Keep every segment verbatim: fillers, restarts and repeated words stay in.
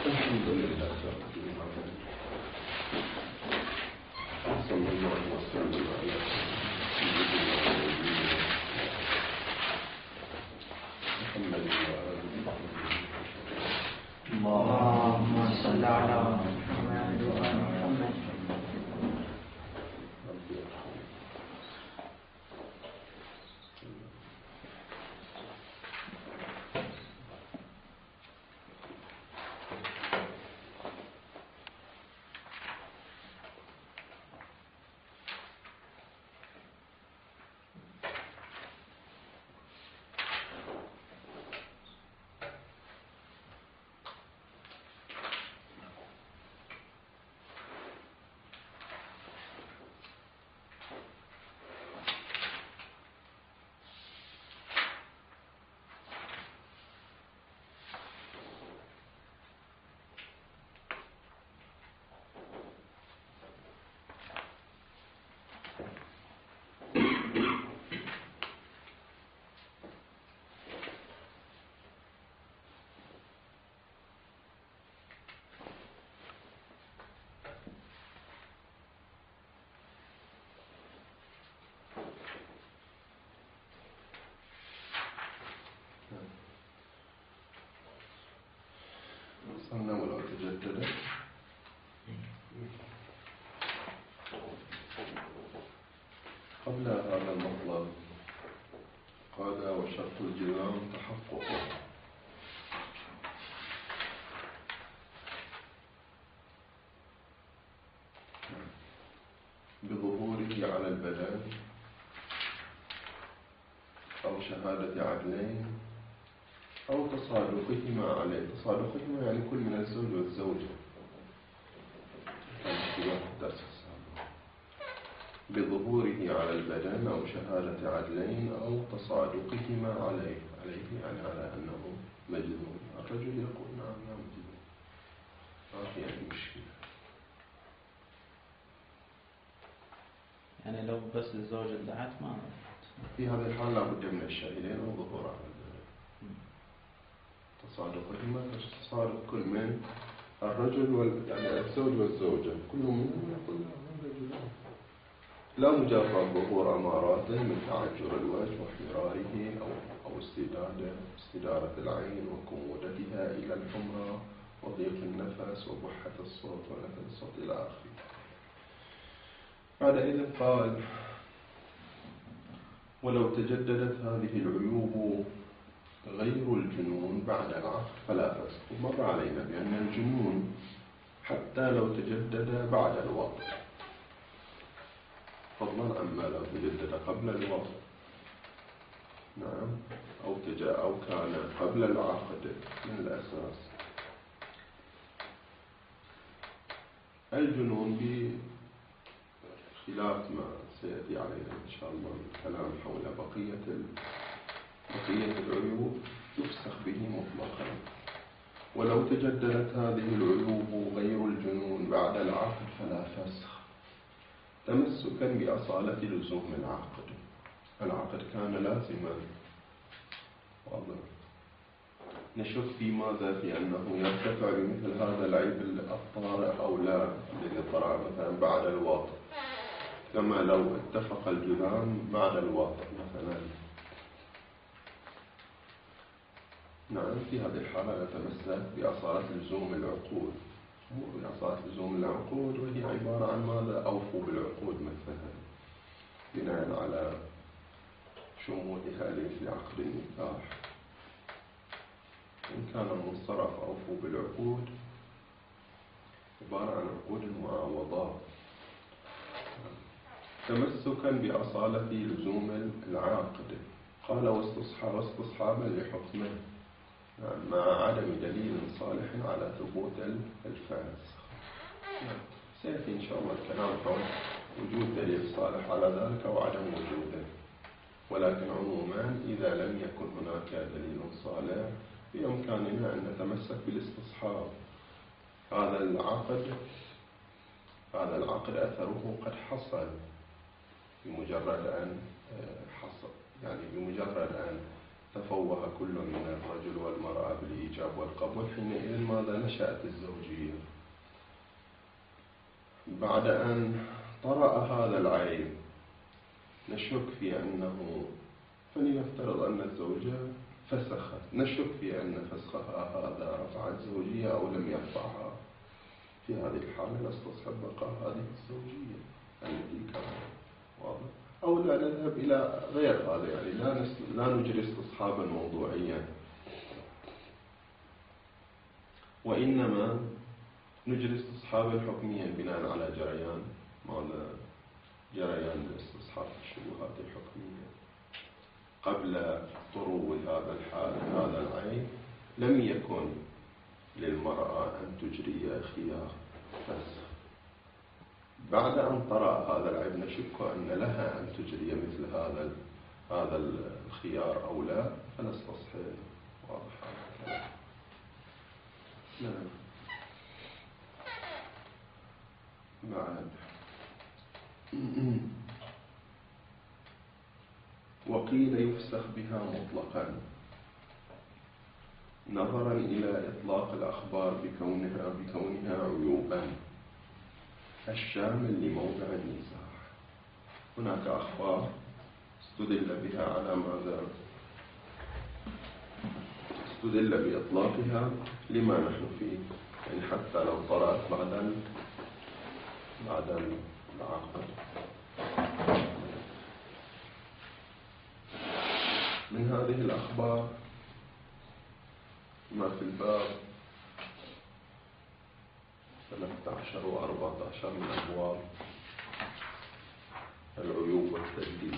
الحمد لله صلى الله وسلم على سيدنا ونبينا محمد وآله اللهم صل على محمد وآل محمد. وصلنا ولو تجدد قبل هذا المطلب قال وشرط الجرام تحققه بظهوره على البدن أو شهادة عدلين أو تصادقهما عليه. تصادقهما يعني كل من الزوج والزوجة. بظهوره على البدن أو شهادة عدلين أو تصادقهما عليه. عليه يعني على أنه مجنون. الرجل يقول نعم يا مجنون، ما في أي مشكلة. يعني لو بس الزوجة ادعت ما في هذه الحالة لابد من الشاهدين أو ظهور على البدن. تصادقهما تصادق كل من الرجل وال... يعني الزوج والزوجة كل منهم يقول نعم رجلان. لا مجرد ظهور أماراته من تعجر الوجه واحمراره أو أو استدادة استدارة العين وكمودتها إلى الحمرة وضيق النفس وبحة الصوت ونفذ الصوت إلى آخره. بعد إذن قال ولو تجددت هذه العيوب غير الجنون بعد العقد فلا فسق. ومر علينا بأن الجنون حتى لو تجدد بعد الوقت، فضلا عما لو تجدد قبل الوقت، نعم، أو تجا أو كان قبل العقد من الأساس. الجنون بخلاف ما سيأتي علينا إن شاء الله الكلام حول بقية بقية العيوب يفسخ به مطلقا. ولو تجددت هذه العيوب غير الجنون بعد العقد فلا فسخ، تمسكا بأصالة لزوم العقد. العقد كان لازما، واضح. نشك في ماذا؟ في أنه يرتفع بمثل هذا العيب الطارئ أو لا للاضطراب مثلا بعد الوطء، كما لو اتفق الجذام بعد الوطء مثلا. نعم، في هذه الحالة نتمسك بأصالة لزوم العقود، مو بأصالة لزوم العقود، وهي عبارة عن ماذا؟ أوفوا بالعقود مثلا، بناء على شمولها لمثل عقد النكاح. إن كان منصرف أوفوا بالعقود عبارة عن عقود المعاوضات، تمسكا بأصالة لزوم العاقد. قال واستصحاب استصحابا لحكمه مع عدم دليل صالح على ثبوت الفاسخ. سيأتي إن شاء الله الكلام حول وجود دليل صالح على ذلك أو عدم وجوده، ولكن عموما إذا لم يكن هناك دليل صالح بإمكاننا أن نتمسك بالاستصحاب. هذا العقد هذا العقد أثره قد حصل بمجرد أن حصل، يعني بمجرد أن تفوه كل من الرجل والمرأة بالإيجاب والقبول، حينئذ ماذا نشأت الزوجية؟ بعد أن طرأ هذا العيب نشك في أنه، فلنفترض أن الزوجة فسخت، نشك في أن فسخها هذا رفع الزوجية أو لم يرفعها. في هذه الحالة نستصحب بقاء هذه الزوجية التي كانت واضح، أو لا نذهب إلى غير هذا، يعني لا لا نجري استصحابا موضوعيا، وإنما نجري استصحابا حكميا بناء على جريان ماذا؟ جريان الاستصحاب الشبهات الحكمية. قبل طرو هذا الحال هذا العيب لم يكن للمرأة أن تجري خيار فسخ. بعد أن طرأ هذا العيب نشك أن لها أن تجري مثل هذا هذا الخيار أو لا، فنستصحب. واضح هذا؟ نعم. بعد وقيل يفسخ بها مطلقا نظرا إلى إطلاق الأخبار بكونها بكونها عيوبا الشامل لموضع النزاع. هناك أخبار استدل بها على ماذا؟ استدل بإطلاقها لما نحن فيه، يعني حتى لو طرأت بعد بعد العقد. من هذه الأخبار ما في الباب ثلاثة عشر وأربعة عشر من أبواب العيوب والتدليس.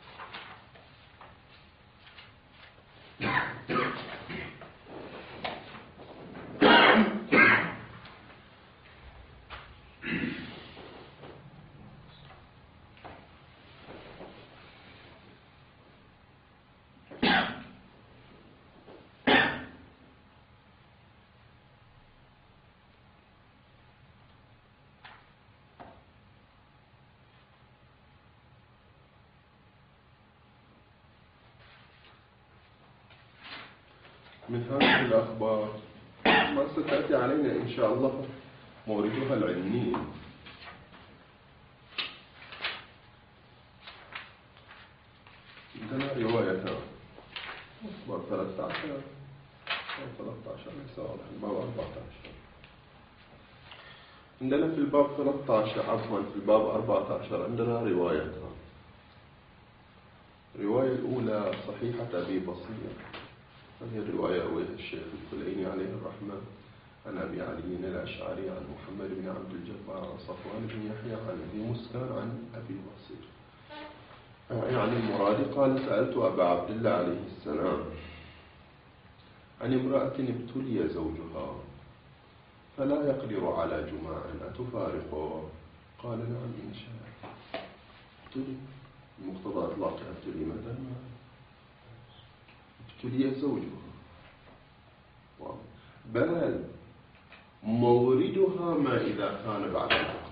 من هذه الأخبار ما ستأتي علينا إن شاء الله موردها العلمي. عندنا روايتان، أخبار ثلاثة عشر أو ثلاثة عشر ليس واضح، الباب أربعة عشر. عندنا في الباب ثلاثة عشر عفوا في الباب أربعة عشر عندنا روايتان. الرواية الأولى صحيحة أبي بصير، هذه الرواية رويها الشيخ الكليني عليه الرحمة عن أبي علي الأشعري عن محمد بن عبد الجبار عن صفوان بن يحيى عن أبي مسكان عن أبي بصير. يعني المراد قال سألت أبا عبد الله عليه السلام عن امرأة ابتلي زوجها فلا يقدر على جماع أتفارقه؟ قال نعم إن شاء. ابتلي بمقتضى إطلاقها ابتلي متى؟ ابتلي زوجها، بل موردها ما إذا كان بعد العقد،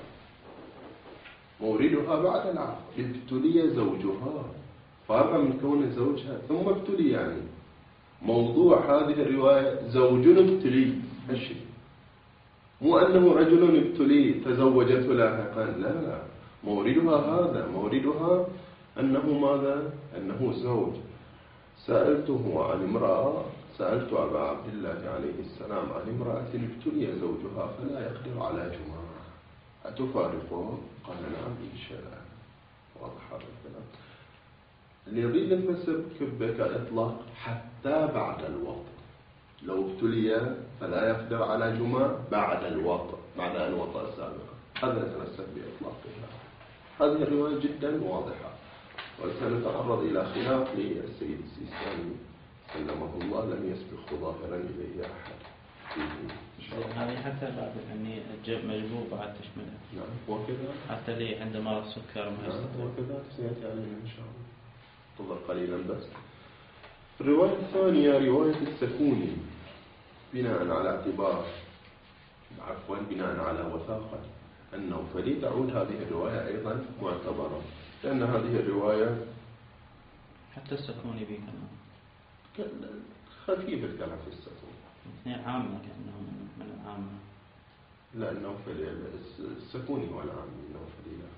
موردها بعد العقد. ابتلي زوجها فرع من كون زوجها ثم ابتلي، يعني موضوع هذه الرواية زوج ابتلي، هالشيء مو أنه رجل ابتلي تزوجته لاحقا، لا لا، موردها هذا، موردها أنه ماذا؟ أنه زوج. سألته عن امرأة، سألت أبا عبد الله عليه السلام عن امرأة ابتلي زوجها فلا يقدر على جماع أتفارقه؟ قال نعم إن شاء. واضح هذا الكلام. اللي يريد نفسر بك إطلاق حتى بعد الوطء، لو ابتلي فلا يقدر على جماع بعد الوطء، بعد أن وطأ سابقا، هذا نتمسك بإطلاقها. هذه الرواية جدا واضحة، وسنتعرض إلى خلاف للسيد السيستاني سلمه الله لم يسبق ظاهرا إليه أحد. هذه حتى بعد أني مجبور بعد تشملها. نعم وكذا حتى لي عند مرض السكر ما يستطيع. وكذا سيأتي علينا إن شاء الله. انتظر قليلا بس. الرواية الثانية رواية السكوني بناء على اعتبار عفوا بناء على وثاقة النوفلي تعود هذه الرواية أيضا معتبرة، لأن هذه الرواية حتى السكوني به كمان خفيف الكلام في السكون. اثنين عامة كأنهم من العامة. لا النوفلي السكوني هو العامي، النوفلي لا.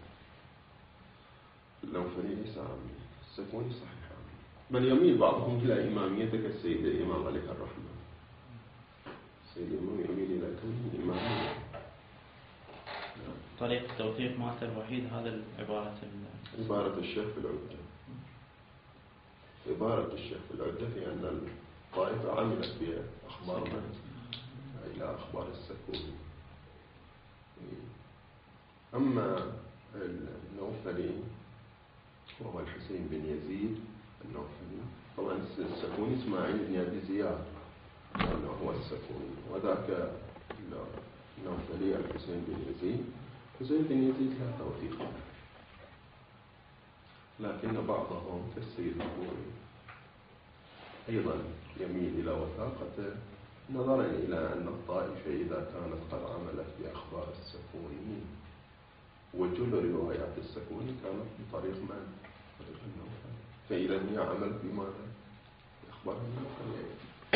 النوفلي ليس عامي، السكوني صحيح عامي. بل يميل بعضهم إلى إماميته كالسيد الإمام عليه الرحمة. السيد الإمام يميل إلى كونه إمامية. طريق التوثيق مالته الوحيد هذا العبارة عبارة الشيخ في العدة. عبارة الشيخ في العدة في أن الطائفة عملت بأخبار من إلى أخبار السكوني. أما النوفلي وهو الحسين بن يزيد النوفلي، طبعا السكوني إسماعيل بن أبي زياد هو السكوني، وذاك النوفلي الحسين بن يزيد. حسين بن يزيد لا توثيق له، لكن بعضهم كالسيد البوري أيضا يميل إلى وثاقته نظرا إلى أن الطائفة إذا كانت قد عملت بأخبار السكوني، وجل روايات السكوني كانت بطريق من؟ طريق النوفلي، فإذا هي عملت بماذا؟ بأخبار النوفلي،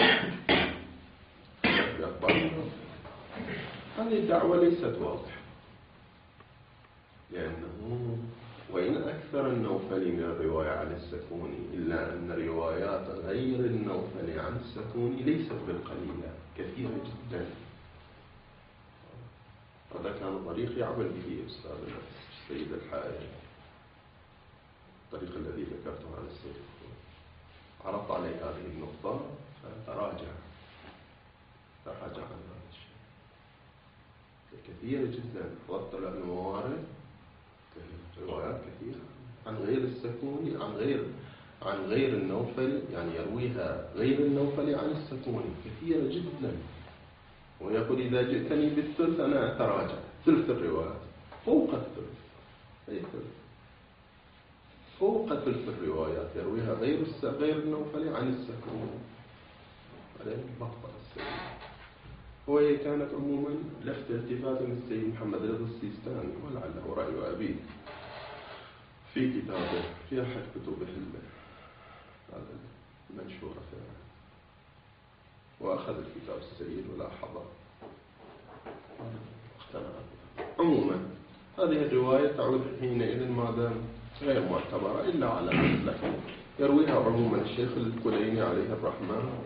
بأخبار النوفلي. هذه الدعوة ليست واضحة، لأنه وإن أكثر النوفلي من الرواية عن السكوني، إلا أن روايات غير النوفلي عن السكوني ليست بالقليلة، كثيرة جدا. هذا كان طريق يعمل به أستاذنا السيد الحائري، الطريق الذي ذكرته عن السيد الحائري. عرضت عليه هذه النقطة فتراجع تراجع عن هذا الشيء كثيرة جدا. حضرت له الموارد روايات كثيرة عن غير السكوني، عن غير عن غير النوفلي، يعني يرويها غير النوفلي عن السكوني كثيرة جدا. ويقول إذا جئتني بالثلث أنا أتراجع، ثلث الروايات فوق الثلث، أي ثلث فوق ثلث الروايات يرويها غير غير النوفلي عن السكوني. هذا مقطع السيد. وهي كانت عموما لفت التفات من السيد محمد رضا السيستاني، ولعله رأي أبيه في كتابه في أحد كتبه المنشورة فيها، وأخذ الكتاب السيد ولاحظه واقتنع. عموما هذه الرواية تعود حينئذ ماذا غير معتبرة إلا على مثله. يرويها عموما الشيخ الكليني عليه الرحمة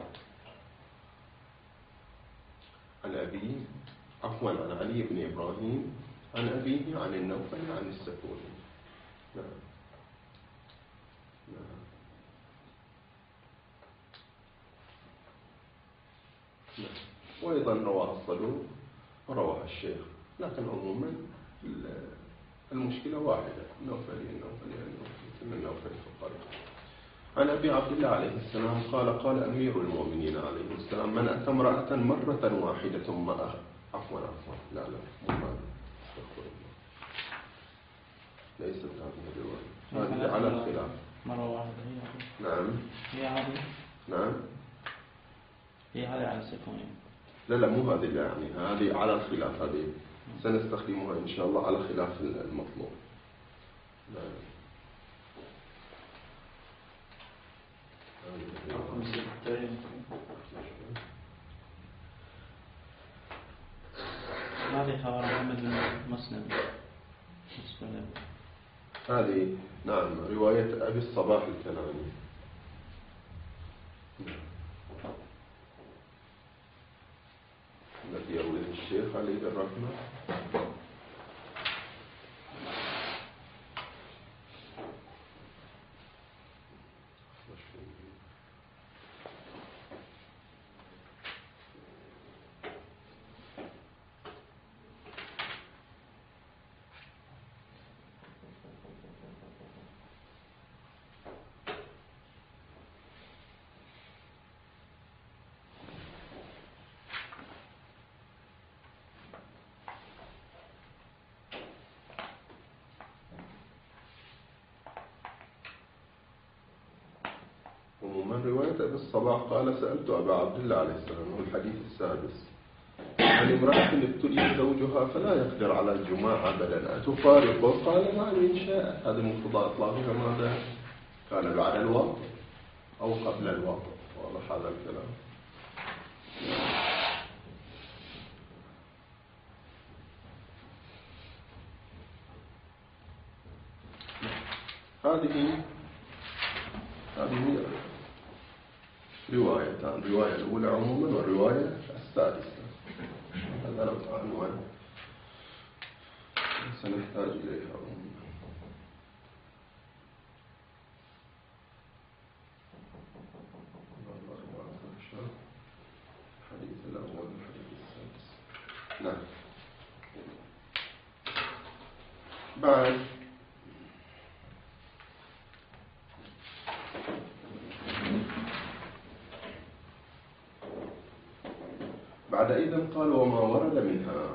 عن أبيه، عفوا عن علي بن إبراهيم عن أبيه عن النوفلي عن السكوني. نعم نعم نعم. وأيضا رواه الصدوق ورواه الشيخ، لكن عموما المشكلة واحدة، النوفلي النوفلي النوفلي النوفلي في الطريق. عن أبي عبد الله عليه السلام قال قال أمير المؤمنين عليه السلام من أتى امرأة مرة واحدة ثم أخ عفوا عفوا لا لا مو هذا، استغفر الله، ليست هذه الرواية، هذه على الخلاف. مرة واحدة هي هذه. نعم هي هذه. نعم هي هذه على السكوني. لا لا مو هذه، يعني هذه على الخلاف، هذه سنستخدمها إن شاء الله على خلاف المطلوب. نعم. هذه خبر محمد بن مسلم. هذه نعم رواية أبي الصباح الكناني. التي يرويه الشيخ عليه الرحمة. ومن رواية أبي الصباح قال سألت أبا عبد الله عليه السلام، هو الحديث السادس، عن امرأة ابتلي زوجها فلا يقدر على الجماع أبدا أتفارقه؟ قال نعم إن شاء. هذا مقتضى إطلاقها ماذا؟ قال بعد الوقت. أو قبل الوقت. واضح هذا الكلام؟ هذه هذه روايتان، الرواية الأولى عموما والرواية السادسة. هذا لو عنوان سنحتاج إليها عموما. الحديث الأول والحديث السادس. نعم. بعد بعد إذن قال وما ورد منها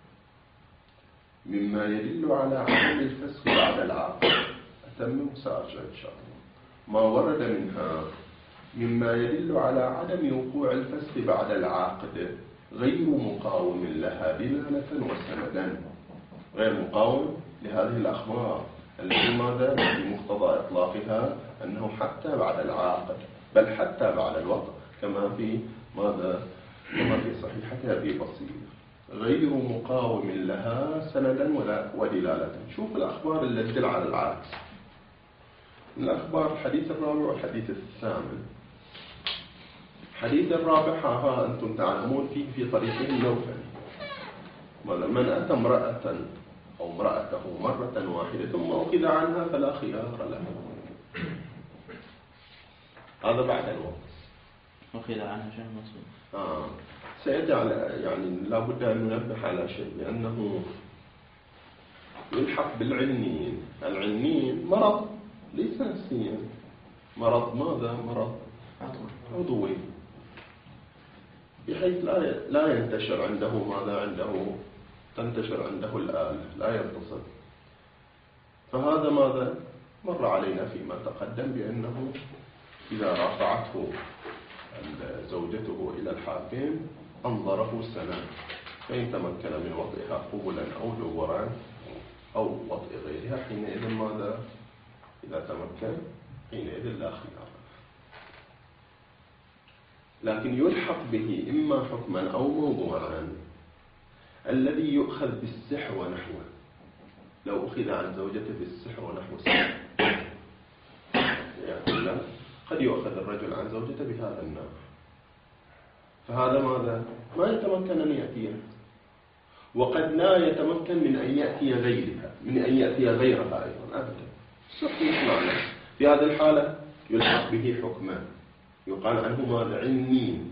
مما يدل على عدم الفسخ بعد العقد. أتمم سأرجع إن شاء الله. ما ورد منها مما يدل على عدم وقوع الفسخ بعد العقد غير مقاوم لها دلالة وسندا، غير مقاوم لهذه الأخبار التي ماذا بمقتضى إطلاقها أنه حتى بعد العقد بل حتى بعد الوقت كما في ماذا كما في صحيحة أبي بصير، غير مقاوم لها سندا ولا ودلالة. شوف الأخبار اللي تدل على العكس. الأخبار الحديث الرابع والحديث الثامن. الحديث الرابع ها أنتم تعلمون فيه في طريقه النوفل، من أتى امرأة أو امرأته مرة واحدة ثم أخذ عنها فلا خيار له. هذا بعد الوقت. أخذ عنها شيء مصير. آه. سيأتي على يعني لابد أن ننبه على شيء، لأنه يلحق بالعنين. العنين مرض ليس نفسيا، مرض ماذا؟ مرض عضوي، بحيث لا لا ينتشر عنده ماذا عنده تنتشر عنده الآلة، لا يتصل. فهذا ماذا مر علينا فيما تقدم بأنه إذا رفعته زوجته إلى الحاكم أنظره سنة، فإن تمكن من وطئها قبلا أو دبرا أو وطئ غيرها حينئذ ماذا؟ إذا تمكن حينئذ لا خيار. لكن يلحق به إما حكما أو موضوعا. الذي يؤخذ بالسحر ونحوه، لو أخذ عن زوجته بالسحر ونحو سحر يعني قد يؤخذ الرجل عن زوجته بهذا النوع، فهذا ماذا؟ ما يتمكن أن يأتيها، وقد لا يتمكن من أن يأتي غيرها من أن يأتي غيرها أيضا أبدا. صحيح معنى. في هذه الحالة يلحق به حكما، يقال عنه ماذا؟ عنين،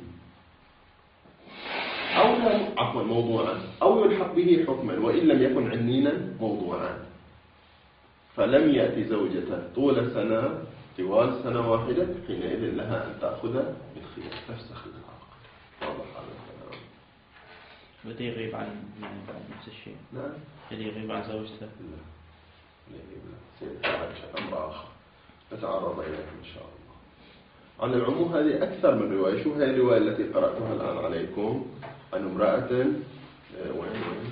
أو عفوا موضوعا، أو يلحق به حكما وإن لم يكن عنينا موضوعا. فلم يأتي زوجته طول سنة طوال سنة واحدة حينئذ لها أن تأخذ بالخيار تفسخ العقد. واضح هذا الكلام؟ بدي يغيب عن يعني بعد نفس الشيء. نعم. بدي يغيب عن زوجته. لا. لا يغيب لا. سيتعرض أمر آخر نتعرض إليه إن شاء الله. عن العموم هذه أكثر من رواية. شو هي الرواية التي قرأتها الآن عليكم عن امرأة وين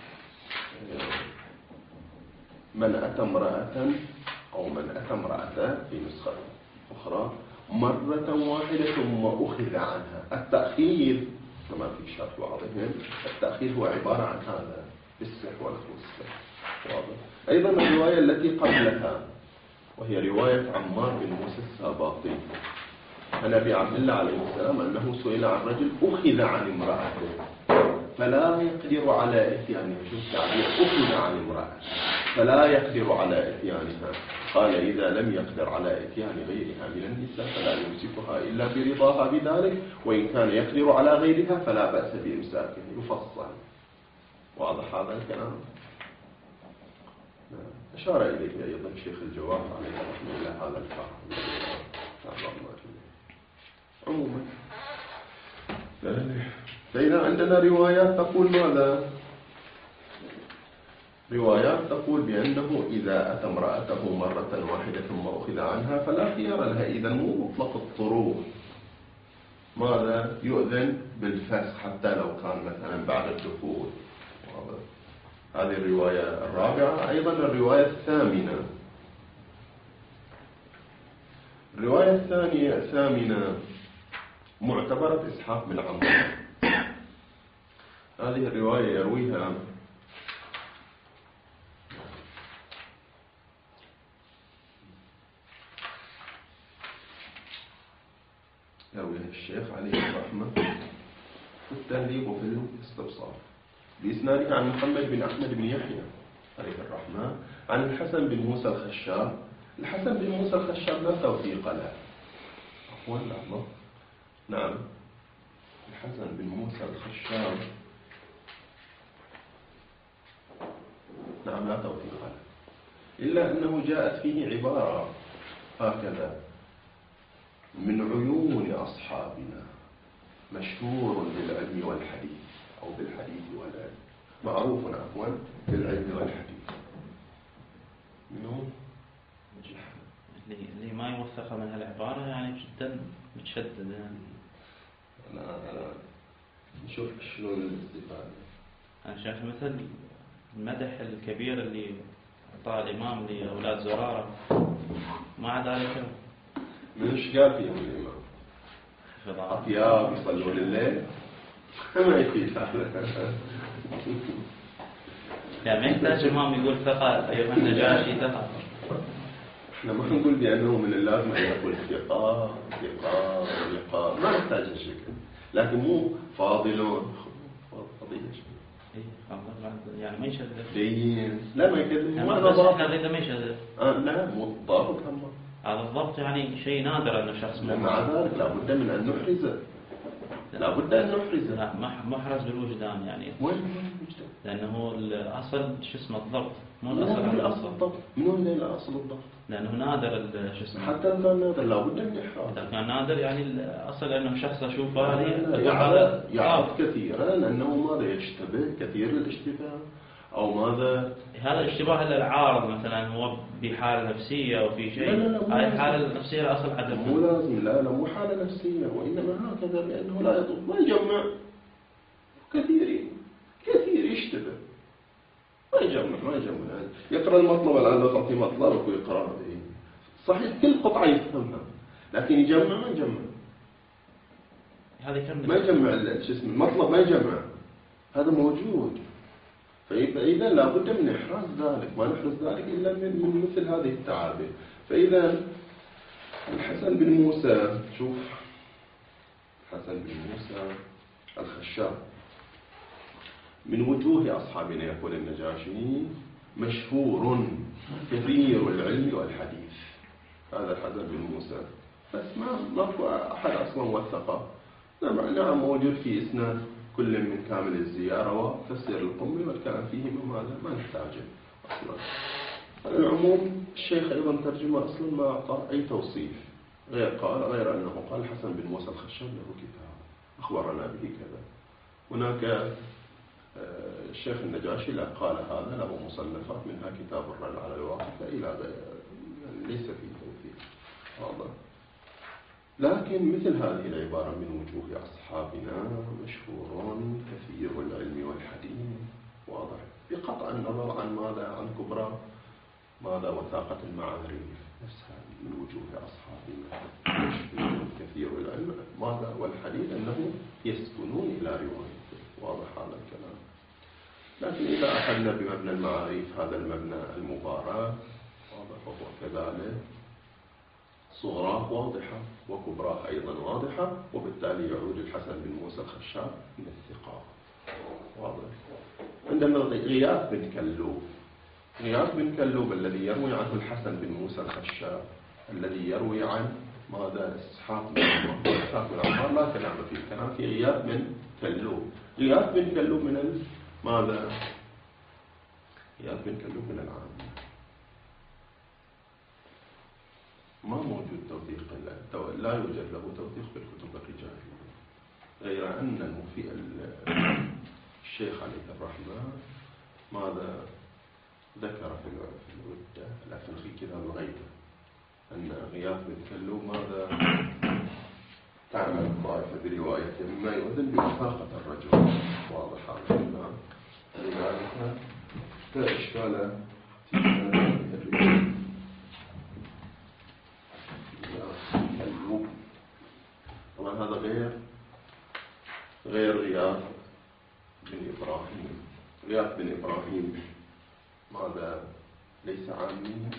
من أتى امرأة أو من أتى امرأة في نسخة أخرى مرة واحدة ثم أخذ عنها. التأخير كما في شرح بعضهم التأخير هو عبارة عن هذا بالسحر ونحو السحر. واضح. أيضا الرواية التي قبلها وهي رواية عمار بن موسى الساباطي عن أبي عبد الله عليه السلام أنه سئل عن رجل أخذ عن امرأته فلا يقدر على إتيانها. شوف تعبير أخذ عن امرأة فلا يقدر على إتيانها. قال إذا لم يقدر على إتيان غيرها من النساء فلا يمسكها إلا برضاها بذلك، وإن كان يقدر على غيرها فلا بأس بإمساكه. يفصل. واضح هذا الكلام؟ أشار إليه أيضا شيخ الجواب عليه رحمه الله هذا الفهم. عموما فإذا عندنا روايات تقول ماذا؟ روايات تقول بأنه إذا أتى امرأته مرة واحدة ثم أخذ عنها فلا خيار لها. إذا مو مطلق الطروق ماذا؟ يؤذن بالفسخ حتى لو كان مثلا بعد الدخول. هذه الرواية الرابعة. أيضا الرواية الثامنة الرواية الثانية الثامنة معتبرة إسحاق بن عمرو. هذه الرواية يرويها يرويها الشيخ عليه الرحمة في التهذيب وفي الاستبصار بإسناده عن محمد بن أحمد بن يحيى عليه الرحمة عن الحسن بن موسى الخشاب. الحسن بن موسى الخشاب لا توثيق له. عفوا لحظة. نعم الحسن بن موسى الخشاب نعم لا توثيق له، إلا أنه جاءت فيه عبارة هكذا: من عيون أصحابنا مشهور بالعلم والحديث، أو بالحديث والعلم، معروف عفوا بالعلم والحديث. منو؟ اللي اللي ما يوثق من هالعبارة يعني جدا متشدد يعني. أنا أنا نشوف شلون الاستفادة. أنا شايف مثل المدح الكبير اللي أعطاه الإمام لأولاد زرارة، مع ذلك من ايش قال فيهم الإمام؟ أطياب يصلون الليل ما يفيد هذا. لا ما يحتاج الإمام يقول ثقة أيها النجاشي ثقة. احنا ما نقول بأنه من اللازم أن يقول ثقة ثقة ثقة، ما نحتاج الشكل، لكن مو فاضلون فضيلة يعني ما يشذب جيد. لا ما يكذب. ما ضبط هذا ما يشذب. آه لا مو ضابط هم. هذا الضبط يعني شيء نادر أن شخص. مع ذلك لابد من أن نحرزه. لابد أن نحرزه. لا محرز بالوجدان يعني. وين الوجدان؟ لأنه الأصل شو اسمه الضبط، مو الأصل. الأصل الأصل الضبط. منو اللي الأصل الضبط؟ لأنه نادر شو اسمه. حتى لو كان نادر لابد من إحراز. إذا كان نادر يعني الأصل أنه شخص أشوفه هذا يعرف كثيرا أنه ماذا يشتبه كثير الاشتباه أو ماذا. هذا الاشتباه العارض مثلا هو بحالة نفسية أو في شيء. هاي الحالة النفسية الأصل عدم. مو لازم. لا لا مو حالة نفسية، وإنما هكذا لأنه لا يضبط ما يجمع. كثيرين كثير يشتبه ما يجمع ما يجمع يقرأ المطلب الآن لو تعطيه مطلب ويقرأ صحيح كل قطعة يفهمها، لكن يجمع ما يجمع. هذا كم ما يجمع شو اسمه المطلب ما يجمع. هذا موجود. فإذا لابد من إحراز ذلك، ما نحرز ذلك إلا من, من مثل هذه التعابير. فإذا الحسن بن موسى، شوف الحسن بن موسى الخشاب من وجوه أصحابنا يقول النجاشي مشهور كثير العلم والحديث. هذا الحسن بن موسى بس ما ماكو أحد أصلا وثقه. نعم نعم موجود في إسناد كل من كامل الزيارة وتفسير القمي والكلام فيه ماذا ما نحتاجه أصلا. على العموم الشيخ أيضا ترجمة أصلا ما أعطى أي توصيف غير قال غير أنه قال حسن بن موسى الخشاب له كتاب أخبرنا به كذا. هناك الشيخ النجاشي لا قال هذا له مصنفات منها كتاب الرد على الواقفة إلى غير ليس فيه توثيق واضح. لكن مثل هذه العبارة من وجوه أصحابنا مشهور كثير العلم والحديث واضح بقطع النظر عن ماذا عن كبرى ماذا وثاقة المعارف نفسها من وجوه أصحابنا مشهور كثير العلم ماذا والحديث أنه يسكنون إلى روايته واضح هذا الكلام. لكن إذا أخذنا بمبنى المعارف هذا المبنى المبارك واضح وهو كذلك صغراه واضحة وكبراه أيضا واضحة، وبالتالي يعود الحسن بن موسى الخشاب من الثقة واضح. عندنا غياث بن كلوب. غياث بن كلوب الذي يروي عنه الحسن بن موسى الخشاب الذي يروي عن ماذا إسحاق بن عمر. إسحاق بن عمر لا كلام فيه، الكلام في غياث بن كلوب. غياث بن كلوب من ماذا؟ غياث بن كلوب من العام ما موجود توثيق له، لا يوجد له توثيق في الكتب الرجالية، غير أن المفي الشيخ عليه الرحمة ماذا ذكر في العدة لكن في كتاب الغيبة أن غياث بن كلوب ماذا تعمل الطائفة برواية مما يؤذن بوثاقة الرجل واضح هذا الكلام. لذلك لا إشكال في هذه الرواية. هذا غير غير غياث بن إبراهيم. غياث بن إبراهيم ماذا ليس عاميا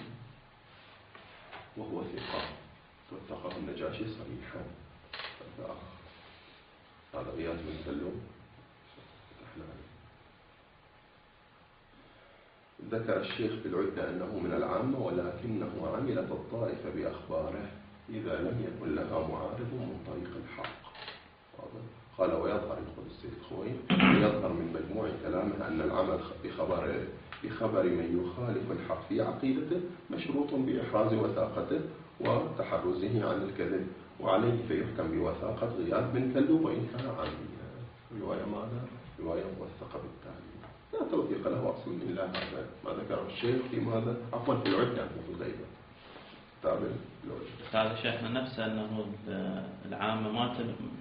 وهو ثقة، وثقه النجاشي صريحا. هذا غياث بن سلوم. ذكر الشيخ في العدة أنه من العامة، ولكنه عملت الطائفة بأخباره إذا لم يكن لها معارض من طريق الحق. قال ويظهر يقول السيد الخوئي ويظهر من مجموع كلامه أن العمل بخبر بخبر من يخالف الحق في عقيدته مشروط بإحراز وثاقته وتحرزه عن الكذب، وعليه فيحكم بوثاقة غياث بن كلوب وإن كان عاميا. رواية ماذا؟ رواية موثقة بالتالي لا توثيق له أصل إلا هذا ما ذكره الشيخ في ماذا؟ عفوا في العدة في الغيبة. تابع هذا شيخنا نفسه أنه العامة ما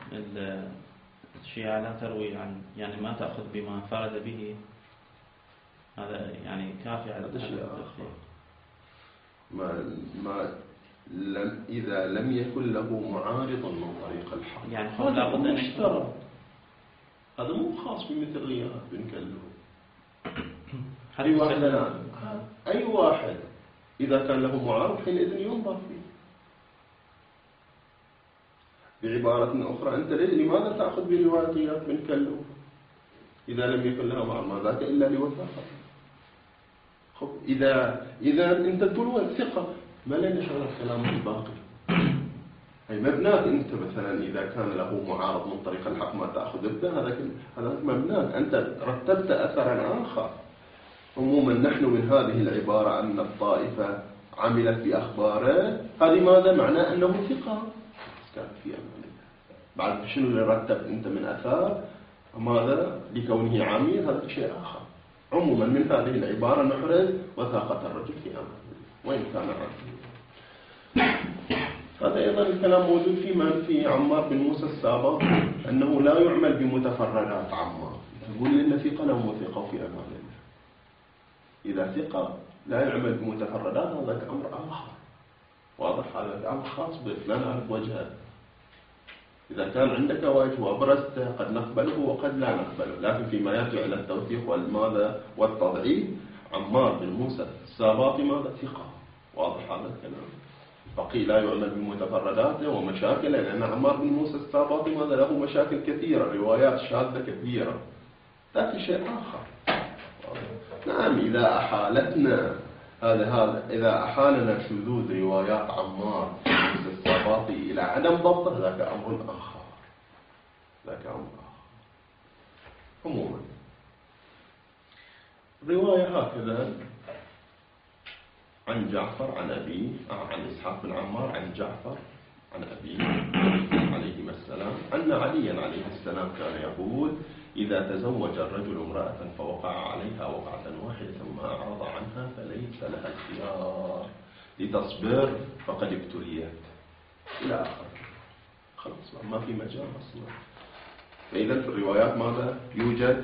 الشيعة لا تروي عن، يعني ما تأخذ بما فرد به، هذا يعني كافي على هذا شيء آخر. ما ما لم إذا لم يكن له معارض من طريق الحق، يعني هذا مشترك، هذا مو خاص بمثل غياث بن كلوب. أي واحد الآن أي واحد إذا كان له معارض حينئذ ينظر فيه. بعبارة أخرى أنت لماذا تأخذ برواية غياث بن كلوب إذا لم يكن لها معارض؟ ما ذاك إلا لوثاقة. خب إذا إذا أنت تقول ثقة ما لنا شغل الكلام الباقي. أي مبناك أنت مثلا إذا كان له معارض من طريق الحق ما تأخذ ابدا، هذا هذا مبناك أنت رتبت أثرا آخر. عموما نحن من هذه العبارة أن الطائفة عملت بأخباره، هذه ماذا معناه؟ أنه ثقة كان في أمان الله. بعد شنو اللي رتب أنت من أثار ماذا لكونه عاميا؟ هذا شيء آخر. عموما من هذه العبارة نحرز وثاقة الرجل في أمان الله وإن كان عاميا. هذا أيضا الكلام موجود في من في عمار بن موسى السابق أنه لا يعمل بمتفردات عمار. يقول لنا ثقة لو وثقوا في أمان الله. إذا ثقة لا يعمل بمتفردات هذا أمر آخر واضح. هذا أمر خاص بك لا نعرف وجهه. إذا كان عندك وجه وأبرزته قد نقبله وقد لا نقبله، لكن فيما يرجع إلى التوثيق والماذا والتضعيف عمار بن موسى الساباطي ماذا ثقة واضح هذا الكلام. بقي لا يعمل بمتفرداته ومشاكل، لأن عمار بن موسى الساباطي ماذا له مشاكل كثيرة، روايات شاذة كثيرة. لكن شيء آخر. نعم إذا أحالتنا هذا هذا إذا أحالنا شذوذ روايات عمار بن موسى الساباطي إلى عدم ضبطه ذاك أمر آخر. ذاك أمر آخر. عموما رواية هكذا عن جعفر عن أبيه عن إسحاق بن عمار عن جعفر عن أبيه عليه السلام أن عليا عليه السلام كان يقول إذا تزوج الرجل امرأة فوقع عليها وقعة واحدة ثم أعرض عنها فليس لها الخيار لتصبر فقد ابتليت إلى آخر. خلاص ما في مجال أصلا. فإذا في الروايات ماذا يوجد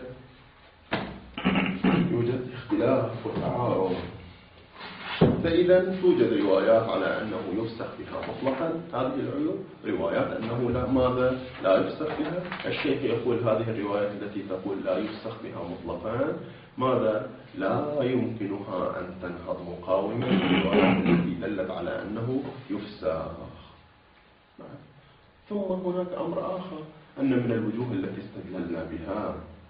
يوجد اختلاف وتعارض. فإذا توجد روايات على أنه يفسخ بها مطلقا هذه العيوب، روايات أنه لا ماذا لا يفسخ بها. الشيخ يقول هذه الروايات التي تقول لا يفسخ بها مطلقا ماذا لا يمكنها أن تنهض مقاومة للروايات التي دلت على أنه يفسخ. ثم هناك أمر آخر أن من الوجوه التي استدللنا بها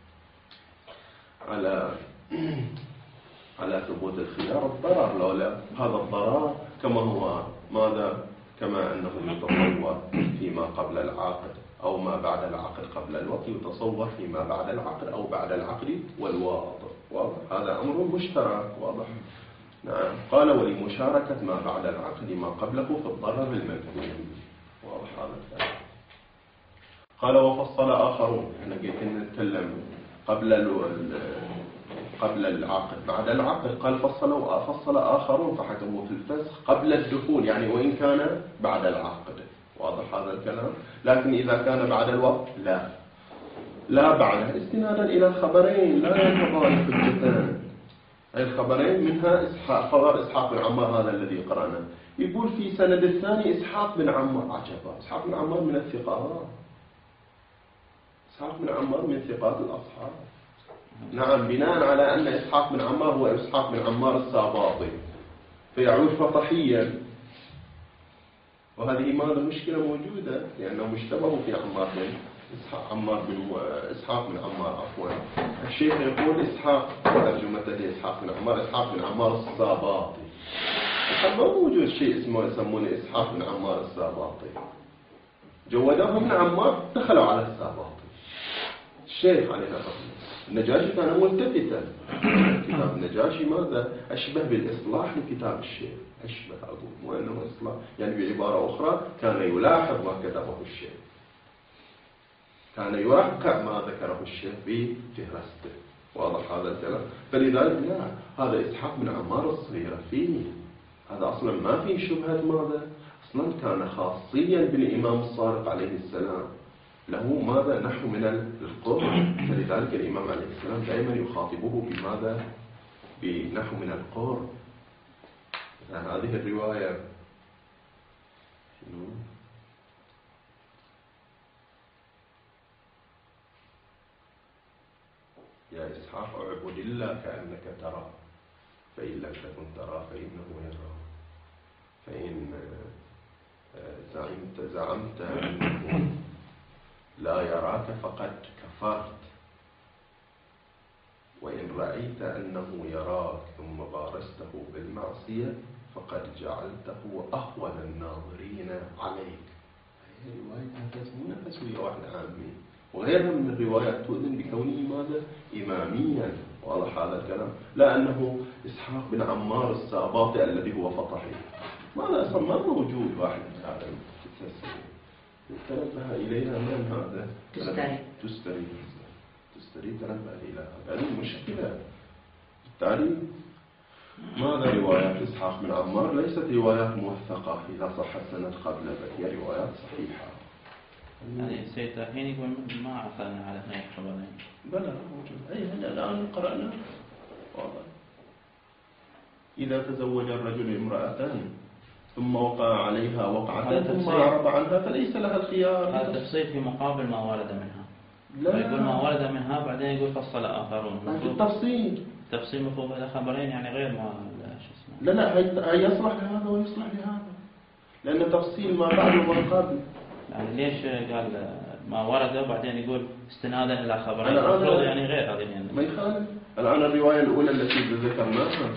على على ثبوت الخيار الضرر، لولا هذا الضرر كما هو ماذا كما أنه يتصور فيما قبل العقد أو ما بعد العقد قبل الوقت يتصور فيما بعد العقد أو بعد العقد والواطئ. واضح هذا أمر مشترك واضح. نعم قال ولمشاركة ما بعد العقد ما قبله في الضرر المذموم. واضح هذا الكلام. قال وفصل آخرون، احنا قلنا نتكلم قبل قبل العقد بعد العقد، قال فصلوا فصل آخرون فحكموا في الفسخ قبل الدخول يعني وإن كان بعد العقد. واضح هذا الكلام. لكن إذا كان بعد الوقت لا لا بعد استنادا إلى الخبرين لا ينتظر حجتان. أي الخبرين منها إسحاق خبر إسحاق بن عمار هذا الذي قرأنا. يقول في سند الثاني إسحاق بن عمار. عجبا إسحاق بن عمار من الثقات إسحاق بن عمار من ثقات الأصحاب. نعم، بناء على أن إسحاق بن عمار هو إسحاق بن عمار الساباطي فيعود فطحيا، وهذه ماذا مشكلة موجودة لأنهم اشتبهوا في عمار بن إسحاق عمار بن إسحاق بن عمار عفوا. الشيخ يقول إسحاق ترجمته لإسحاق بن عمار إسحاق بن عمار الساباطي، ما موجود شيء اسمه يسمونه إسحاق بن عمار الساباطي، جودوه من عمار دخلوا على الساباطي. الشيخ عليه الرحمة النجاشي كان ملتفتا. كتاب النجاشي ماذا أشبه بالإصلاح لكتاب الشيخ، أشبه أقول مو أنه إصلاح، يعني بعبارة أخرى كان يلاحظ ما كتبه الشيخ، كان يرقع ما ذكره الشيخ في فهرسته. واضح هذا الكلام؟ فلذلك لا، هذا إسحاق بن عمار الصغير فيه، هذا أصلا ما فيه شبهة ماذا، أصلا كان خاصيا بالإمام الصادق عليه السلام، له ماذا نحو من القرب، فلذلك الإمام عليه السلام دائما يخاطبه بماذا، بنحو من القرب. هذه الرواية يا إسحاق اعبد الله كأنك ترى فإن لم تكن ترى فإنه يرى، فإن زعمت زعمت أنه لا يراك فقد كفرت، وإن رأيت أنه يراك ثم بارزته بالمعصية فقد جعلته أهون الناظرين عليك. هي رواية مو تسوية واحدة عامية، وغيرها من الروايات تؤذن بكونه ماذا إماميا. واضح هذا الكلام؟ لا أنه إسحاق بن عمار الساباطي الذي هو فطحي، ماذا أصلا ما موجود واحد هذا التسوية تنبه إليها من هذا؟ تستري تستري تستري تنبه إليها، هذه المشكلة التاريخ. ماذا روايات إسحاق بن عمار ليست روايات موثقة إذا صح السند قبل، بل هي روايات صحيحة. يعني سيد الحين يقول ما عثرنا على هاي الخبرين. بلى موجود، أي هذا الآن قرأنا واضح. إذا تزوج الرجل امرأة ثم وقع عليها وقعة ثم أعرض عنها فليس لها الخيار. هذا تفصيل في مقابل ما ورد منها. لا يقول ما ورد منها بعدين يقول فصل آخرون. في التفصيل تفصيل مفهوم هذا خبرين يعني غير ما شو اسمه. لا لا هي يصلح لهذا ويصلح لهذا، لأن تفصيل ما بعد وما قبل. يعني ليش قال ما ورد وبعدين يقول استنادا إلى خبرين المفروض يعني غير هذه يعني. ما يخالف. الآن الرواية الأولى التي ذكرناها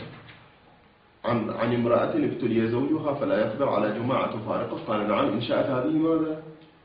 عن عن امرأة ابتلي زوجها فلا يقدر على جماعة تفارقه، قال نعم إن شاءت هذه ماذا؟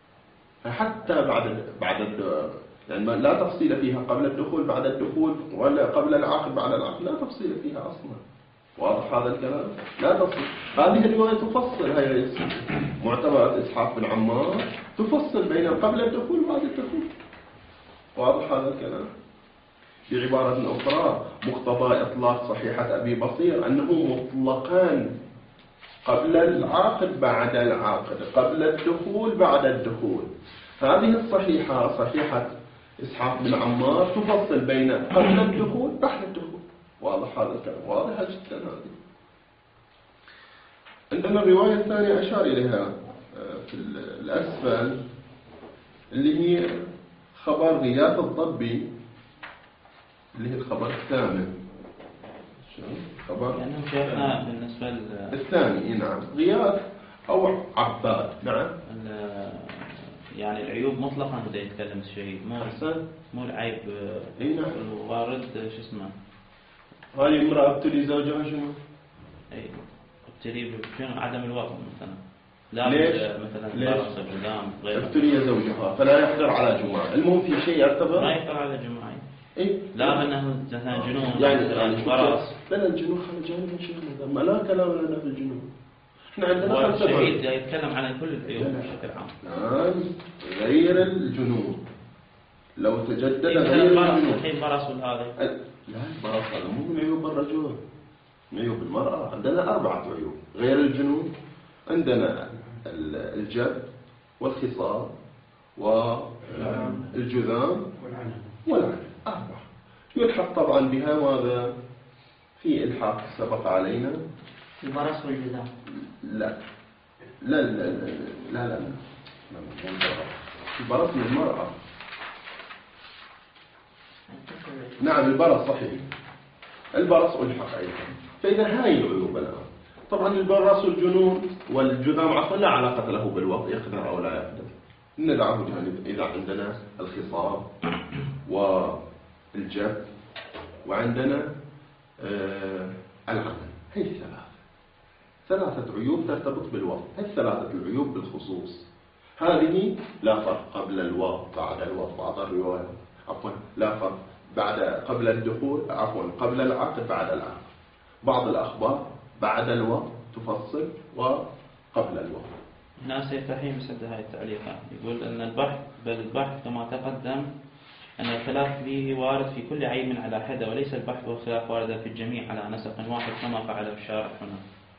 حتى بعد بعد يعني لا تفصيل فيها قبل الدخول بعد الدخول، ولا قبل العقد بعد العقد، لا تفصيل فيها أصلا. واضح هذا الكلام؟ لا تفصيل. هذه الرواية تفصل، هي معتبرات إسحاق بن عمار تفصل بين قبل الدخول وبعد الدخول. واضح هذا الكلام؟ بعبارة أخرى مقتضى إطلاق صحيحة أبي بصير أنه مطلقان قبل العقد بعد العقد، قبل الدخول بعد الدخول. هذه الصحيحة صحيحة إسحاق بن عمار تفصل بين قبل الدخول بعد الدخول. واضح هذا الكلام؟ واضحة جدا هذه. عندنا الرواية الثانية أشار إليها في الأسفل اللي هي خبر غياث الضبي، اللي هي الخبر الثامن. خبر يعني شيخنا بالنسبة الثاني نعم غياث أو عباد. نعم يعني العيوب مطلقا بده يتكلم الشهيد، مو أحسن مو العيب. اي نعم. الوارد شو اسمه هاي امرأة ابتلي زوجها شنو؟ اي ابتلي شنو عدم الوطن مثلا. لا ليش؟ مثلا ليش؟ قدام غيره. ابتلي زوجها فلا يقدر على جماعة، المهم في شيء يعتبر ما يقدر على جماعة. اي لا انه مثلا جنون يعني يعني براس. لا الجنون خارج جانب شيخنا، ما لا كلام لنا في الجنون. احنا عندنا هو الشهيد يتكلم عن كل العيوب بشكل عام. نعم غير الجنون لو تجدد غير الجنون الحين برص هذا. لا البرص هذا مو من عيوب الرجل، من عيوب المرأة. عندنا أربعة عيوب غير الجنون. عندنا الجد والخصاب والجذام والعنف، أربعة. يلحق طبعا بها ماذا؟ في إلحاق سبق علينا البرص والجذام. لا لا لا لا لا لا البرص من المرأة. نعم البرص صحيح، البرص ألحق أيضا. فإذا هاي العيوب الآن، طبعا البرص والجنون والجذام عفوا لا علاقة له بالوقت، يقدر أو لا يقدر، ندعه جانب. إذا عندنا الخصام والجب وعندنا آه العمل، هي الثلاثة ثلاثة عيوب ترتبط بالوقت، هي الثلاثة العيوب بالخصوص. هذه لا فرق قبل الوقت بعد الوقت، بعض الروايات عفوا لا فرق بعد قبل الدخول عفوا قبل العقد بعد العقد. بعض الأخبار بعد الوقت تفصل وقبل الوقت. ناس يفتحين مسد هاي التعليقات، يقول أن البحث بل البحث كما تقدم أن الخلاف فيه وارد في كل عيب على حدة، وليس البحث والخلاف واردا في الجميع على نسق واحد كما فعل الشارح هنا.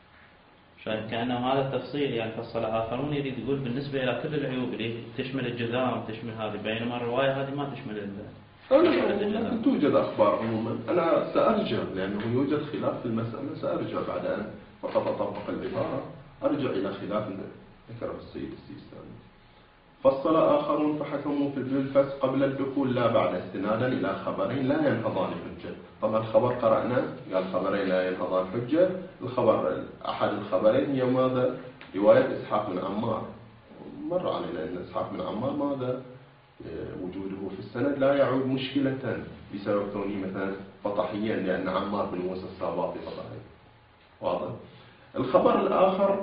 كأنه هذا التفصيل يعني فصل آخرون، يريد يقول بالنسبة إلى كل العيوب اللي تشمل الجذام تشمل هذه، بينما الرواية هذه ما تشمل أنا لكن توجد أخبار عموما. أنا سأرجع لأنه يوجد خلاف في المسألة، سأرجع بعد أن فقط أطبق العبارة، أرجع إلى خلاف ذكره السيد السيستاني. فصل آخرون فحكموا في الفسق قبل الدخول لا بعد، استنادا إلى خبرين لا ينهضان حجة. طبعا الخبر قرأنا قال خبرين لا ينهضان حجة. الخبر أحد الخبرين هي ماذا؟ رواية إسحاق بن عمار. مر علينا أن إسحاق بن عمار ماذا؟ وجوده في السند لا يعود مشكلة بسبب كونه مثلا فطحيا، لأن عمار بن موسى الساباطي فطحي. واضح؟ الخبر الآخر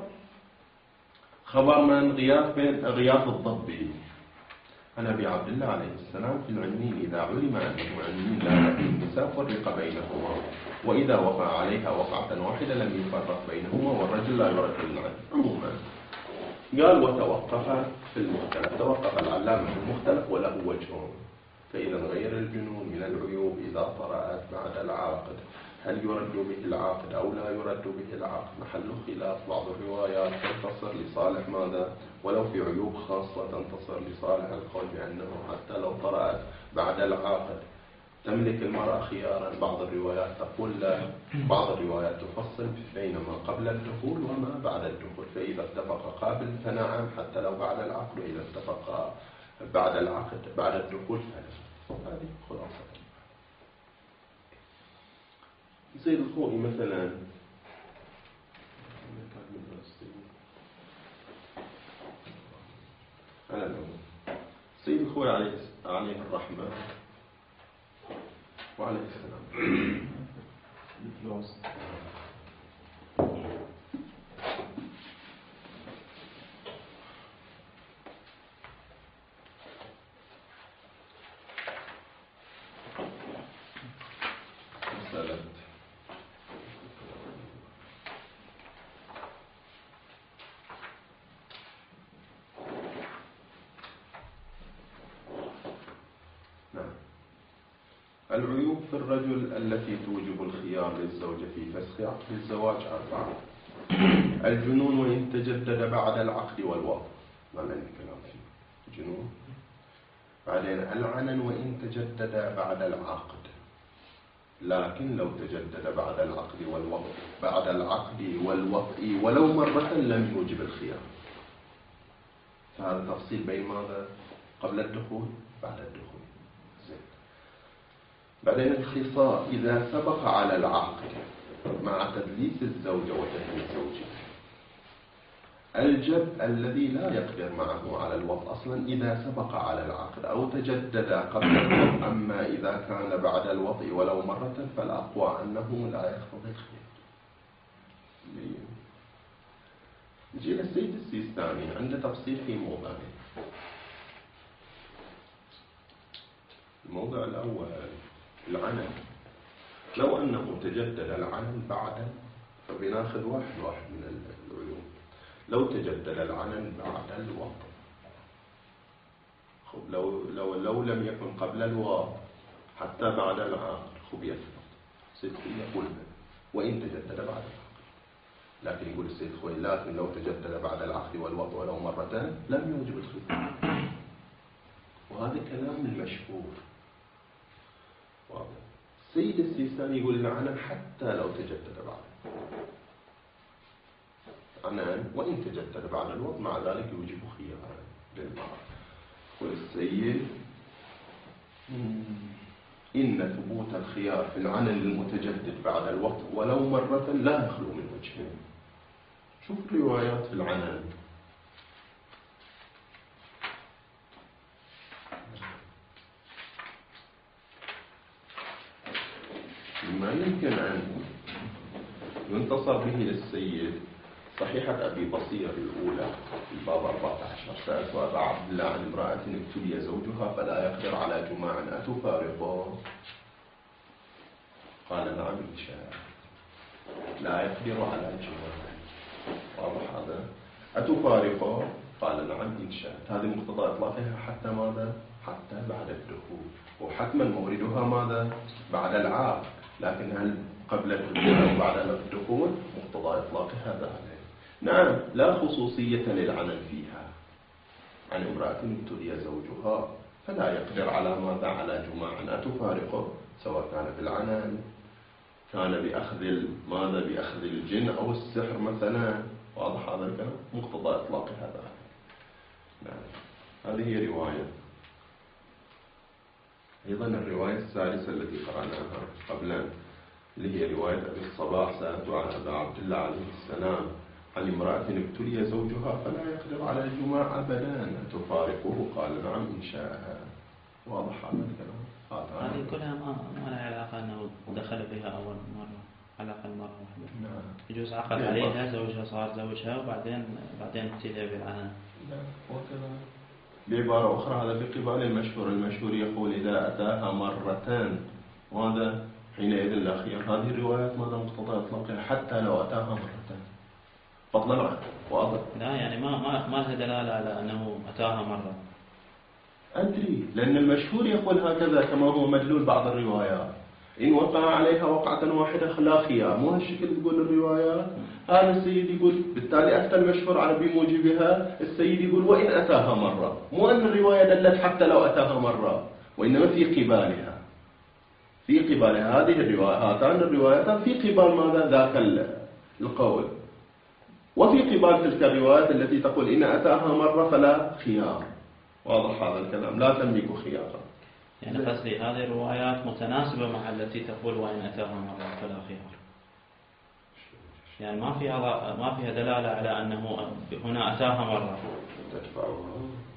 خبر من غياث بين غياث الضبي عن أبي عبد الله عليه السلام في العنين: إذا علم أنه عنين لا يأتي النساء فرق بينهما، وإذا وقع عليها وقعة واحدة لم يفرق بينهما، والرجل لا يرد العنين. عموما قال وتوقف في المختلف، توقف العلامة في المختلف وله وجهه. فإذا غير الجنون من العيوب إذا طرأت بعد العاقد، هل يرد به العاقد أو لا يرد به العاقد؟ محل خلاف. بعض الروايات تنتصر لصالح ماذا؟ ولو في عيوب خاصة تنتصر لصالح القول بأنه حتى لو طرأت بعد العاقد تملك المرأة خيارا. بعض الروايات تقول لا، بعض الروايات تفصل بينما قبل الدخول وما بعد الدخول. فإذا اتفق قابل فنعم حتى لو بعد العقد، وإذا اتفق بعد العقد بعد الدخول فلا. هذه خلاصة. زي الخوئي مثلا، سيد الخوئي عليه عليه الرحمة وعليه السلام مسألة العيوب في الرجل التي توجب الخيار للزوجة في فسخ عقد الزواج أربعة: الجنون وإن تجدد بعد العقد والوضع، ما لنا كلام فيه جنون. بعدين العنن وإن تجدد بعد العقد، لكن لو تجدد بعد العقد والوضع بعد العقد والوضع ولو مرة لم يوجب الخيار. فهذا تفصيل بين ماذا؟ قبل الدخول بعد الدخول. بعدين الخصاء إذا سبق على العقد مع تدليس الزوجة وتهديد زوجها. الجب الذي لا يقدر معه على الوضع أصلا إذا سبق على العقد أو تجدد قبل الوضع، أما إذا كان بعد الوضع ولو مرة فالأقوى أنه لا يقتضي الخيار. نجي للسيد السيستاني عنده تفصيل في موضعين. الموضع الأول العنن، لو أنه تجدد العنن بعد، فبناخذ واحد واحد من العيوب. لو تجدد العنن بعد الوضع، خب لو لو لو لم يكن قبل الوضع حتى بعد العقد خب يثبت. سيد خوي يقول وإن تجدد بعد العقد، لكن يقول السيد خوي لكن لو تجدد بعد العقد والوضع ولو مرتين لم يوجب الخيار. وهذا كلام المشهور. السيد السيستاني يقول العنان حتى لو تجدد بعد عنان وإن تجدد بعد الوضع مع ذلك يوجب خيارا للمرأة. والسيد إن ثبوت الخيار في العنن المتجدد بعد الوطء ولو مرة لا يخلو من وجهين. شوف الروايات في العنن. ما يمكن أن ينتصر به للسيد صحيحة أبي بصير الأولى في الباب أربعة عشر سألت أبا عبد الله عن امرأة ابتلي زوجها فلا يقدر على جماع أتفارقه؟ قال نعم إن شاء. لا يقدر على جماع، واضح هذا؟ أتفارقه؟ قال نعم إن شاء. هذه مقتضى إطلاقها حتى ماذا؟ حتى بعد الدخول، وحتما موردها ماذا؟ بعد العاق، لكن هل قبل الدخول أو بعد الدخول؟ مقتضى إطلاقها هذا عليه. نعم، لا خصوصية للعنن فيها. عن امرأة ابتلي زوجها فلا يقدر على ماذا؟ على جماع أتفارقه، سواء كان بالعنن، كان بأخذ ماذا؟ بأخذ الجن أو السحر مثلا، واضح هذا الكلام؟ مقتضى إطلاق هذا عليه. نعم، هذه هي رواية. أيضا الرواية الثالثة التي قرأناها قبلا اللي هي رواية أبي الصباح سألت عن أبا عبد الله عليه السلام عن امرأة ابتلي زوجها فلا يقدر على الجماع أبدا تفارقه؟ قال نعم إن شاء. واضح هذا الكلام؟ هذه كلها ما ما لها علاقة أنه دخل بها أول مرة، على الأقل مرة واحدة. نعم. يجوز عقد عليها، زوجها صار زوجها، وبعدين بعدين ابتلي بالعنان. نعم، وكذا. بعبارة أخرى هذا بقبال المشهور، المشهور يقول إذا أتاها مرتان وهذا حينئذ لا خيار. هذه الروايات ماذا مقتضى إطلاقها؟ حتى لو أتاها مرتان فضلا عنه، واضح؟ لا يعني ما ما ما لها دلالة على أنه أتاها مرة. أدري، لأن المشهور يقول هكذا كما هو مدلول بعض الروايات، إن وقع عليها وقعة واحدة لا خيار. مو هالشكل تقول الروايات. هذا السيد يقول بالتالي أتى المشهور على بموجبها، السيد يقول وإن أتاها مرة، مو أن الرواية دلت حتى لو أتاها مرة، وإنما في قبالها، في قبالها هذه الروايات، هاتان الروايات في قبال ماذا؟ ذاك القول، وفي قبال تلك الروايات التي تقول إن أتاها مرة فلا خيار. واضح هذا الكلام؟ لا تملك خيارا. يعني قصدي هذه الروايات متناسبة مع التي تقول وإن أتاها مرة فلا خيار، يعني ما فيها ما فيها دلالة على أنه هنا أتاها مرة. تدفعها.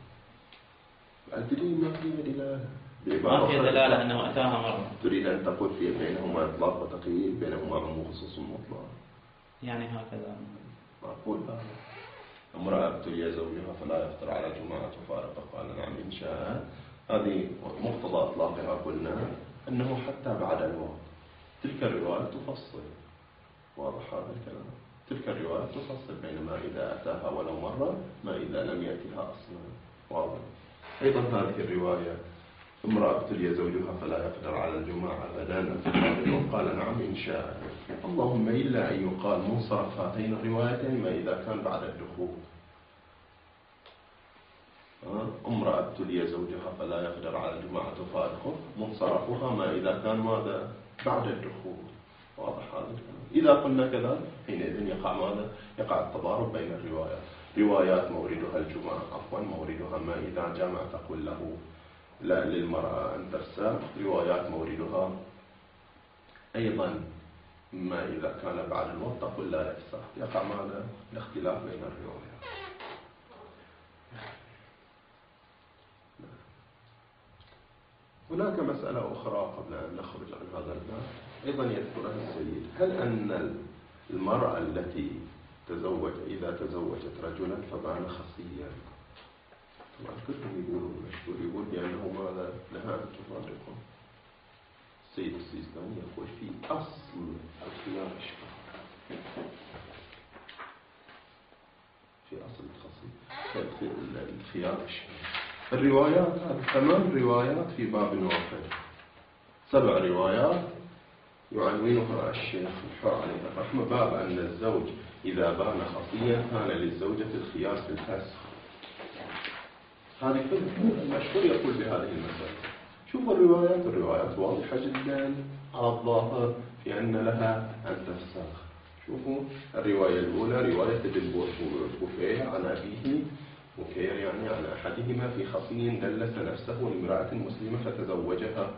أدري ما فيها دلالة. ما فيها دلالة أنه أتاها مرة. تريد أن تقول في بينهما إطلاق وتقييد، بينهما عموم وخصوص مطلق. يعني هكذا. معقول هذا؟ امرأة ابتلي زوجها فلا يقدر على جماعة تفارقه، قال نعم إن شاء. هذه مقتضى إطلاقها قلنا أنه حتى بعد الوقت. تلك الرواية تفصل، واضح هذا الكلام؟ تلك الرواية تفصل بين ما إذا أتاها ولو مرة، ما إذا لم يأتها أصلا، واضح. أيضا هذه الرواية امرأة ابتلي زوجها فلا يقدر على الجماع أبدا قال نعم إن شاء. اللهم إلا أن يقال منصرف هاتين الروايتين ما إذا كان بعد الدخول. امرأة ابتلي زوجها فلا يقدر على الجماع تفارقه، منصرفها ما إذا كان ماذا؟ بعد الدخول، واضح هذا الكلام؟ إذا قلنا كذا حينئذ يقع ماذا؟ يقع التضارب بين الروايات. روايات موردها الجماع، عفوا موردها ما إذا جامع تقول له لا للمرأة أن تفسخ، روايات موردها أيضا ما إذا كان بعد الوقت تقول لا يفسخ. يقع ماذا؟ الاختلاف بين الروايات. هناك مسألة أخرى قبل أن نخرج عن هذا الباب أيضا يذكرها السيد. هل أن المرأة التي تزوج إذا تزوجت رجلا فبان خصيا، طبعا كلهم يقولوا المشهور يقول بأنه ماذا؟ لها أن تفارقه. السيد السيستاني يقول في أصل الخيار إشكال، في أصل الخصي الخيار إشكال. الروايات هذه ثمان روايات في باب واحد، سبع روايات يعنونها الشيخ الحر عليه الرحمة باب أن الزوج إذا بان خصيا كان للزوجة الخيار في الفسخ. هذه كلها المشهور يقول بهذه المسألة. شوفوا الروايات، الروايات واضحة جدا على الظاهر في أن لها أن تفسخ. شوفوا الرواية الأولى رواية البوفير عن أبيه بوفير يعني عن أحدهما في خصي دلس نفسه لامرأة مسلمة فتزوجها،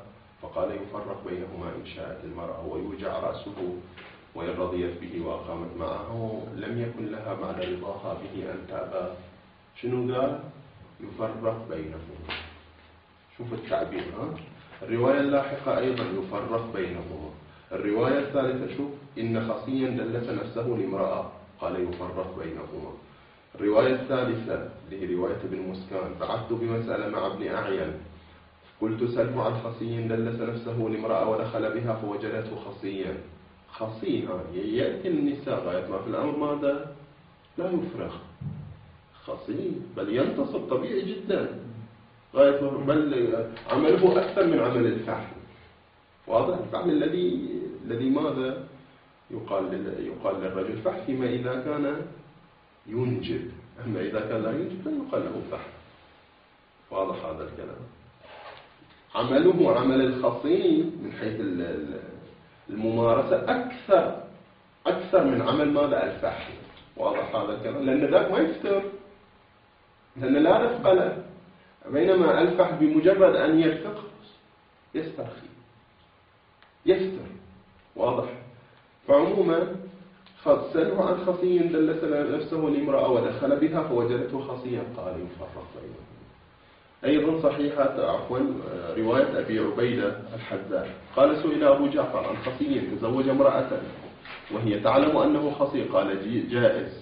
فقال يفرق بينهما إن شاءت المرأة ويوجع رأسه، وإن رضيت به وأقامت معه لم يكن لها بعد رضاها به أن تأبى. شنو قال؟ يفرق بينهما. شوف التعبير. ها؟ الرواية اللاحقة أيضا يفرق بينهما. الرواية الثالثة شوف إن خصيا دلس نفسه لامرأة قال يفرق بينهما. الرواية الثالثة اللي هي رواية ابن مسكان بعثت بمسألة مع ابن أعين قلت سله عن خصي دلس نفسه لامرأة ودخل بها فوجدته خصيا. خصيها يأتي النساء غاية ما في الأمر ماذا؟ لا يفرغ خصي بل ينتصب طبيعي جدا غاية ما بل عمله أكثر من عمل الفحل. واضح؟ الفحل الذي الذي ماذا يقال يقال للرجل فحل فيما إذا كان ينجب، أما إذا كان لا ينجب لا يقال له فحل. واضح هذا الكلام؟ عمله عمل الخصي من حيث الممارسة أكثر أكثر من عمل ماذا؟ الفحل. واضح هذا الكلام؟ لأن ذاك ما يفتر، لأن لا رفق له، بينما الفحل بمجرد أن يرفق يسترخي يفتر. واضح؟ فعموما سأله عن خصي دلس نفسه لامرأة ودخل بها فوجدته خصيا قال يفرق بينهم. أيضا صحيحة عفوا رواية أبي عبيدة الحذاء قال سئل أبو جعفر عن خصي تزوج امرأة وهي تعلم أنه خصي قال جائز.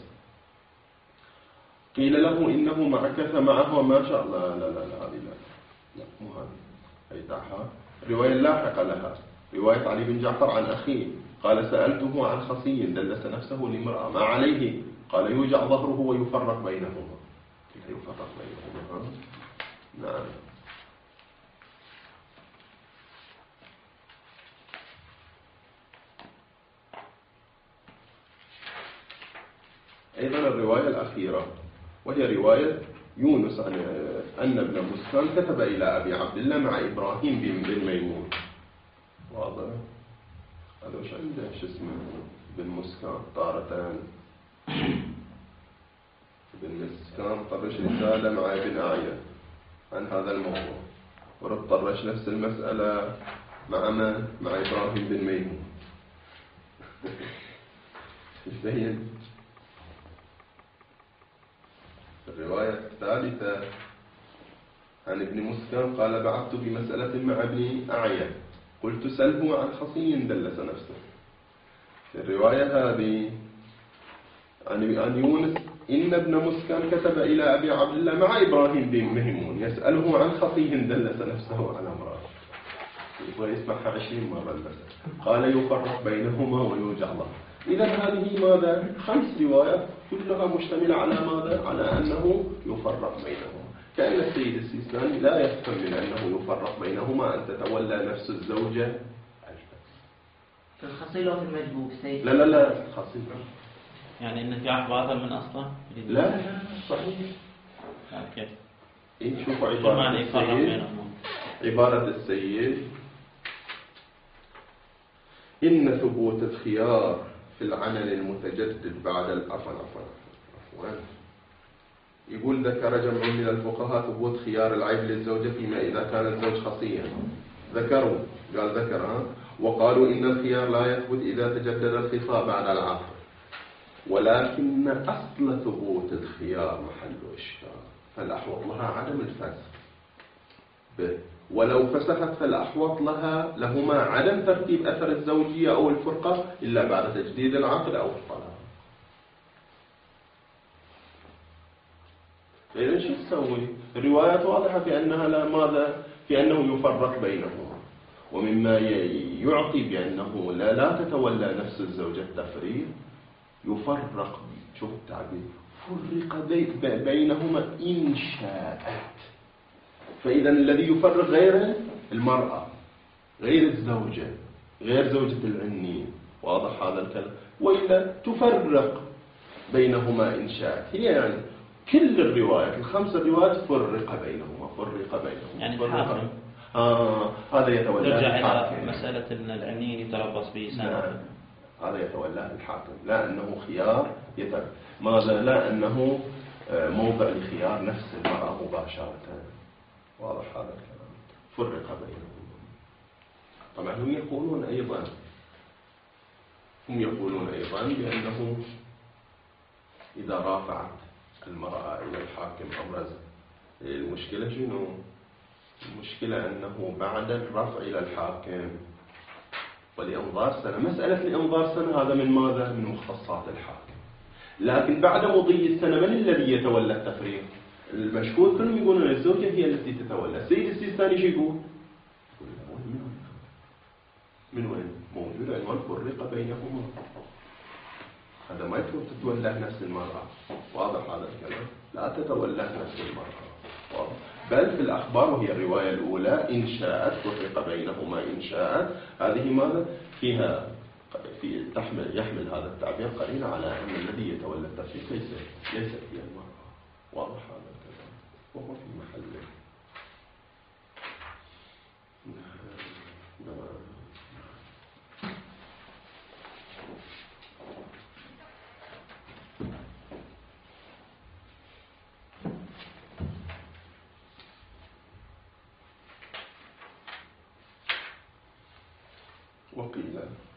قيل له إنه معك فمعه ما شاء الله. لا لا لا هذه لا لا مو هذه، أي دعها. الرواية اللاحقة لها رواية علي بن جعفر عن أخيه قال سألته عن خصي دلس نفسه لامرأة ما عليه قال يوجع ظهره ويفرق بينهما. يفرق بينهما. نعم. أيضا الرواية الأخيرة وهي رواية يونس عن أن ابن مسكان كتب إلى أبي عبد الله مع إبراهيم بن ميمون. واضح؟ هذا وش عنده شو اسمه بن مسكان طارتان. بن مسكان طرش رسالة مع ابن أعين عن هذا الموضوع، ورد طرش نفس المسألة مع من؟ مع إبراهيم بن ميمون. فهم؟ الرواية الثالثة عن ابن مسكان قال بعثت بمسألة مع ابن أعين قلت سله عن خصي دلس نفسه. في الرواية هذه عن يونس إن ابن مسكان كتب إلى أبي عبد الله مع إبراهيم بن ميمون يسأله عن خصي دلس نفسه على امرأة. يبغى يسمعها عشرين مرة المسألة. قال يفرق بينهما ويوجع ظهره. إذا هذه ماذا؟ خمس روايات كلها مشتملة على ماذا؟ على أنه يفرق بينهما. كأن السيد السيستاني لا يفهم من أنه يفرق بينهما أن تتولى نفس الزوجة الفس. في الخصي لو في المجبوب سيد؟ لا لا لا الخصي يعني النكاح باطل من أصله؟ لا لا صحيح. كيف؟ إيه شوفوا عبارة السيد. عبارة السيد إن ثبوت الخيار في العنن المتجدد بعد العفو عفوا عفوا يقول ذكر جمع من الفقهاء ثبوت خيار العيب للزوجة فيما إذا كان الزوج خصيا. ذكروا قال ذكر ها وقالوا إن الخيار لا يثبت إذا تجدد الخطاب بعد العقد، ولكن أصل ثبوت الخيار محل إشكال فالأحوط لها عدم الفسخ، ولو فسخت فالأحوط لها لهما عدم ترتيب أثر الزوجية أو الفرقة إلا بعد تجديد العقد أو الطلاق. إذا شو تسوي؟ الروايات واضحة في أنها لا ماذا؟ في أنه يفرق بينهما، ومما يعطي بأنه لا لا تتولى نفس الزوجة التفريق يفرق. شوف التعبير فرق بينهما إن شاءت. فإذا الذي يفرق غير المرأة غير الزوجة غير زوجة العنين. واضح هذا الكلام؟ وإلا تفرق بينهما إن شاءت. هي يعني كل الروايات الخمس الروايات فرق بينهما فرق بينهما يعني فرق الحاكم آه هذا يتولى نرجع الحاكم. إلى مسألة أن العنين يتربص به سنة. نعم هذا يتولاه الحاكم، لا أنه خيار يتر ماذا لا أنه موضع لخيار نفس المرأة مباشرة. واضح هذا الكلام؟ فرق بينهم. طبعا هم يقولون أيضا هم يقولون أيضا بأنه إذا رافعت المرأة إلى الحاكم أبرز المشكلة شنو؟ المشكلة أنه بعد الرفع إلى الحاكم والإنظار سنة، مسألة الإنظار سنة هذا من ماذا؟ من مختصات الحاكم. لكن بعد مضي السنة من الذي يتولى التفريق؟ المشهود كلهم يقولون الزوجة هي التي تتولى. السيد السيستاني شو يقول؟ من وين؟ موجود عنوان فرق بينهما. هذا ما يكون تتولى نفس المرأة. واضح هذا الكلام؟ لا تتولى نفس المرأة. واضح. بل في الأخبار وهي الرواية الأولى إن شاءت فرق بينهما إن شاءت، هذه ماذا؟ فيها في تحمل يحمل هذا التعبير قرينة على أن الذي يتولى التفريق ليس ليس هي المرأة. واضح هذا الكلام؟ وهو في محله. وقيل